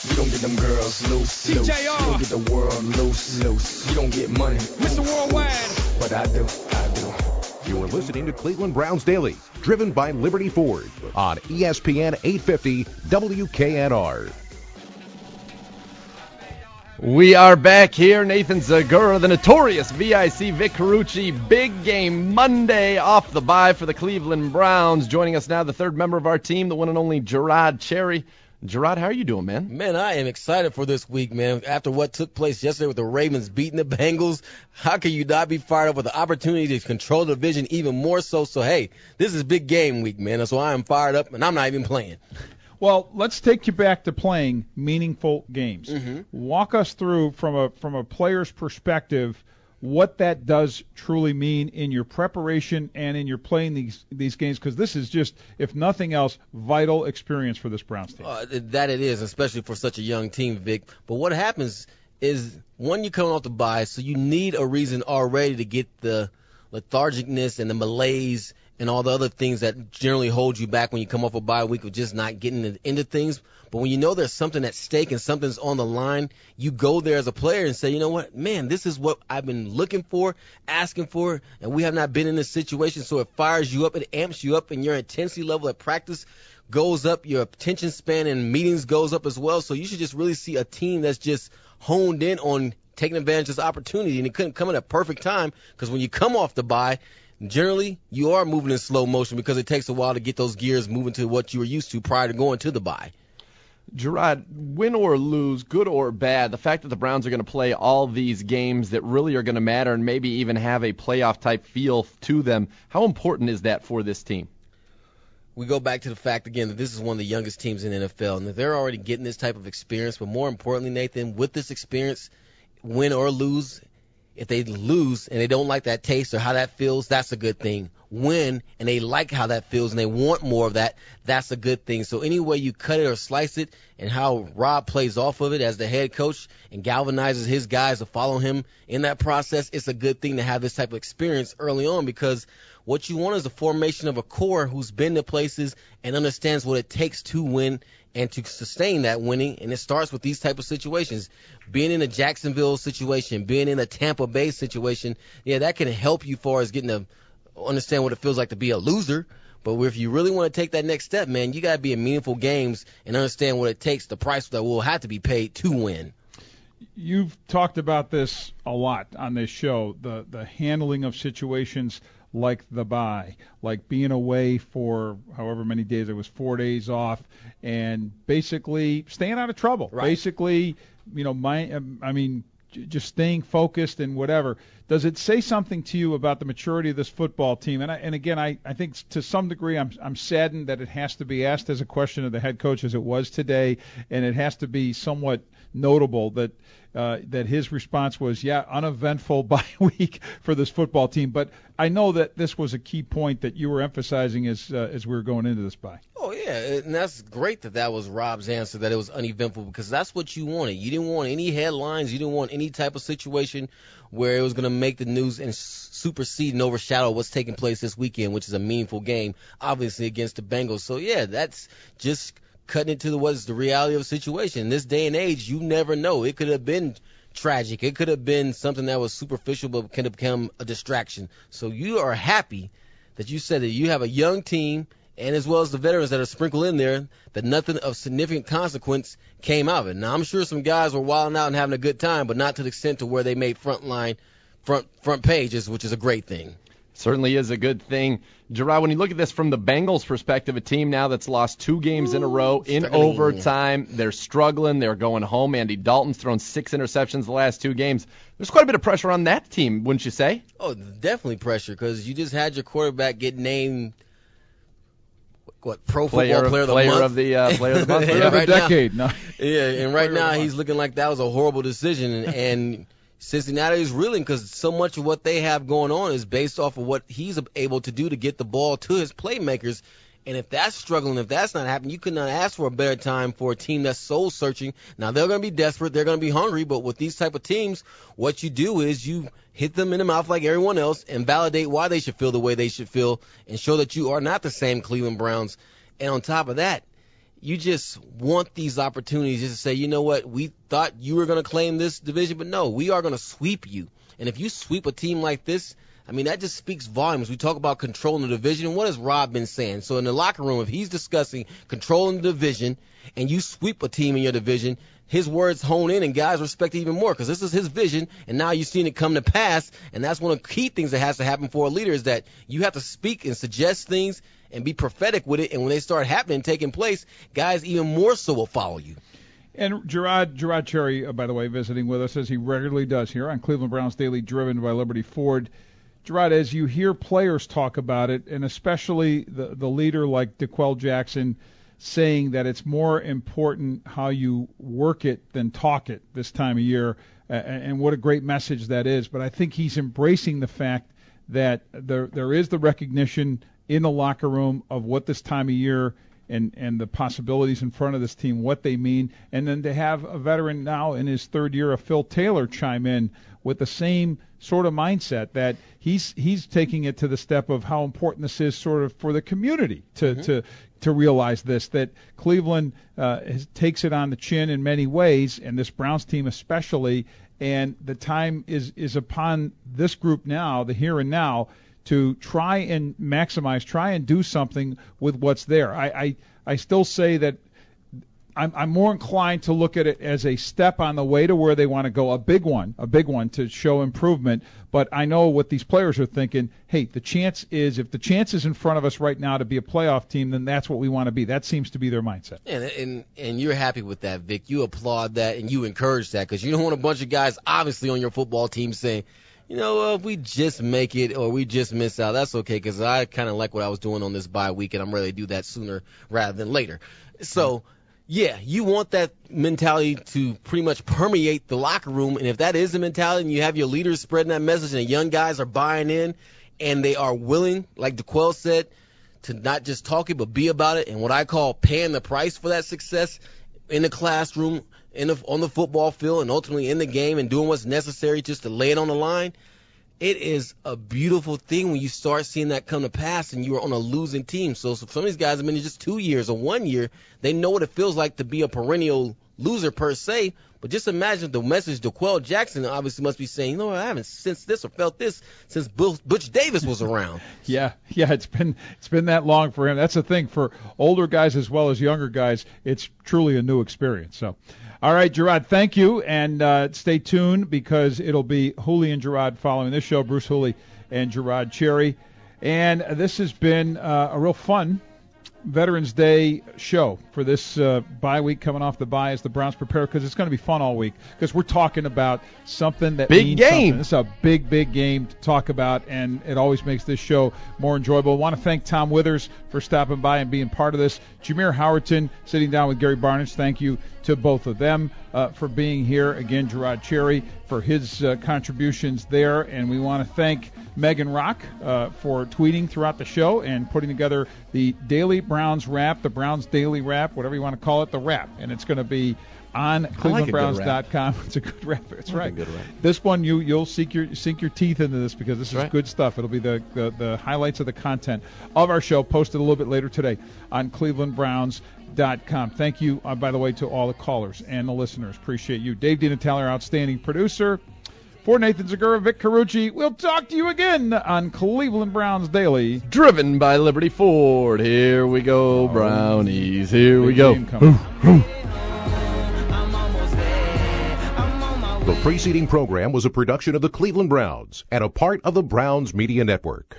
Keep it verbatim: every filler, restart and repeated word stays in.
You don't get them girls loose, loose. You don't get the world loose, loose. You don't get money, Mister Worldwide. but I do, I do. You're listening to Cleveland Browns Daily, driven by Liberty Ford on E S P N eight fifty W K N R. We are back here. Nathan Zagura, the notorious V I C Vic Carucci. Big game Monday off the bye for the Cleveland Browns. Joining us now, the third member of our team, the one and only Gerard Cherry. Gerard, how are you doing, man? Man, I am excited for this week, man. After what took place yesterday with the Ravens beating the Bengals, how can you not be fired up with the opportunity to control the division even more so? So, hey, this is big game week, man. So I am fired up, and I'm not even playing. Well, let's take you back to playing meaningful games. Mm-hmm. Walk us through, from a from a player's perspective, what that does truly mean in your preparation and in your playing these these games, because this is just, if nothing else, vital experience for this Browns team. Uh, that it is, especially for such a young team, Vic. But what happens is, one, you come off the bye, so you need a reason already to get the lethargicness and the malaise and all the other things that generally hold you back when you come off a bye week of just not getting into things. But when you know there's something at stake and something's on the line, you go there as a player and say, you know what, man, this is what I've been looking for, asking for, and we have not been in this situation. So it fires you up, it amps you up, and your intensity level at practice goes up, your attention span in meetings goes up as well. So you should just really see a team that's just honed in on taking advantage of this opportunity. And it couldn't come at a perfect time, because when you come off the bye, generally, you are moving in slow motion because it takes a while to get those gears moving to what you were used to prior to going to the bye. Gerard, win or lose, good or bad, the fact that the Browns are going to play all these games that really are going to matter and maybe even have a playoff-type feel to them, how important is that for this team? We go back to the fact, again, that this is one of the youngest teams in the N F L, and that they're already getting this type of experience. But more importantly, Nathan, with this experience, win or lose, if they lose and they don't like that taste or how that feels, that's a good thing. Win and they like how that feels and they want more of that, that's a good thing. So any way you cut it or slice it, and how Rob plays off of it as the head coach and galvanizes his guys to follow him in that process, it's a good thing to have this type of experience early on, because what you want is a formation of a core who's been to places and understands what it takes to win and to sustain that winning. And it starts with these type of situations. Being in a Jacksonville situation, being in a Tampa Bay situation, yeah, that can help you as far as getting to understand what it feels like to be a loser. But if you really want to take that next step, man, you got to be in meaningful games and understand what it takes, the price that will have to be paid to win. You've talked about this a lot on this show, the the handling of situations like the bye, like being away for however many days, it was four days off, and basically staying out of trouble. Right. Basically, you know, my, I mean, just staying focused and whatever. Does it say something to you about the maturity of this football team? And I, and again, I, I think to some degree I'm I'm saddened that it has to be asked as a question of the head coach as it was today, and it has to be somewhat notable that uh, that his response was, yeah, uneventful bye week for this football team. But I know that this was a key point that you were emphasizing as uh, as we were going into this bye. Oh, yeah, and that's great that that was Rob's answer, that it was uneventful, because that's what you wanted. You didn't want any headlines. You didn't want any type of situation where it was going to make the news and supersede and overshadow what's taking place this weekend, which is a meaningful game, obviously, against the Bengals. So, yeah, that's just cutting it to the, what is the reality of the situation. In this day and age, you never know. It could have been tragic. It could have been something that was superficial but can become a distraction. So you are happy that you said that you have a young team, and as well as the veterans that are sprinkled in there, that nothing of significant consequence came out of it. Now, I'm sure some guys were wilding out and having a good time, but not to the extent to where they made front line, front front pages, which is a great thing. Certainly is a good thing. Gerard, when you look at this from the Bengals' perspective, a team now that's lost two games Ooh, in a row in struggling. overtime. They're struggling. They're going home. Andy Dalton's thrown six interceptions the last two games. There's quite a bit of pressure on that team, wouldn't you say? Oh, definitely pressure, because you just had your quarterback get named what Pro player, Football Player of the player Month. Of the, uh, player of the month. Player of the right decade. Now, no. Yeah, and right now he's looking like that was a horrible decision, and, and Cincinnati is reeling because so much of what they have going on is based off of what he's able to do to get the ball to his playmakers. And if that's struggling, if that's not happening, you could not ask for a better time for a team that's soul searching. Now, they're going to be desperate. They're going to be hungry. But with these type of teams, what you do is you hit them in the mouth like everyone else and validate why they should feel the way they should feel and show that you are not the same Cleveland Browns. And on top of that, you just want these opportunities just to say, you know what, we thought you were going to claim this division, but no, we are going to sweep you. And if you sweep a team like this, I mean, that just speaks volumes. We talk about controlling the division. What has Rob been saying? So in the locker room, if he's discussing controlling the division and you sweep a team in your division, his words hone in and guys respect it even more because this is his vision, and now you've seen it come to pass, and that's one of the key things that has to happen for a leader is that you have to speak and suggest things and be prophetic with it, and when they start happening, taking place, guys even more so will follow you. And Gerard, Gerard Cherry, uh, by the way, visiting with us as he regularly does here on Cleveland Browns Daily, driven by Liberty Ford. Gerard, as you hear players talk about it, and especially the, the leader like DeQuell Jackson saying that it's more important how you work it than talk it this time of year, uh, and what a great message that is. But I think he's embracing the fact that there there is the recognition in the locker room of what this time of year and, and the possibilities in front of this team, what they mean. And then to have a veteran now in his third year of Phil Taylor chime in with the same sort of mindset that he's he's taking it to the step of how important this is sort of for the community to mm-hmm. to to realize this, that Cleveland uh, has, takes it on the chin in many ways, and this Browns team especially, and the time is, is upon this group now, the here and now, to try and maximize, try and do something with what's there. I, I, I still say that I'm, I'm more inclined to look at it as a step on the way to where they want to go, a big one, a big one to show improvement. But I know what these players are thinking. Hey, the chance is, if the chance is in front of us right now to be a playoff team, then that's what we want to be. That seems to be their mindset. And and, and you're happy with that, Vic. You applaud that and you encourage that because you don't want a bunch of guys obviously on your football team saying, you know, uh, if we just make it or we just miss out, that's okay because I kind of like what I was doing on this bye week, and I'm ready to do that sooner rather than later. So, yeah, you want that mentality to pretty much permeate the locker room, and if that is the mentality and you have your leaders spreading that message and the young guys are buying in and they are willing, like DeQuell said, to not just talk it but be about it and what I call paying the price for that success in the classroom, in the, on the football field, and ultimately in the game and doing what's necessary just to lay it on the line, it is a beautiful thing when you start seeing that come to pass and you're on a losing team. So, so some of these guys have been in just two years or one year. They know what it feels like to be a perennial loser per se. But just imagine the message DeQuell Jackson obviously must be saying, you know, I haven't sensed this or felt this since Butch Davis was around. yeah, yeah, it's been it's been that long for him. That's the thing for older guys as well as younger guys. It's truly a new experience. So. All right, Gerard, thank you, and uh, stay tuned because it'll be Hooley and Gerard following this show, Bruce Hooley and Gerard Cherry. And this has been uh, a real fun Veterans Day show for this uh, bye week coming off the bye as the Browns prepare, because it's going to be fun all week because we're talking about something that big means game. Something. It's a big, big game to talk about, and it always makes this show more enjoyable. I want to thank Tom Withers for stopping by and being part of this. Jameer Howerton sitting down with Gary Barnidge. Thank you to both of them uh, for being here. Again, Gerard Cherry for his uh, contributions there, and we want to thank Megan Rock uh, for tweeting throughout the show and putting together the Daily Browns Wrap, the Browns Daily Wrap, whatever you want to call it, the wrap, and it's going to be on Cleveland Browns dot com. It's a good wrap. That's right. Good wrap. This one, you you'll sink your sink your teeth into this because this That's is right. good stuff. It'll be the, the the highlights of the content of our show posted a little bit later today on Cleveland Browns dot com. Thank you, uh, by the way, to all the callers and the listeners. Appreciate you. Dave DiNatale, our outstanding producer. For Nathan Zagura, Vic Carucci, we'll talk to you again on Cleveland Browns Daily. Driven by Liberty Ford. Here we go, Oh, Brownies. Here we go. The preceding program was a production of the Cleveland Browns and a part of the Browns Media Network.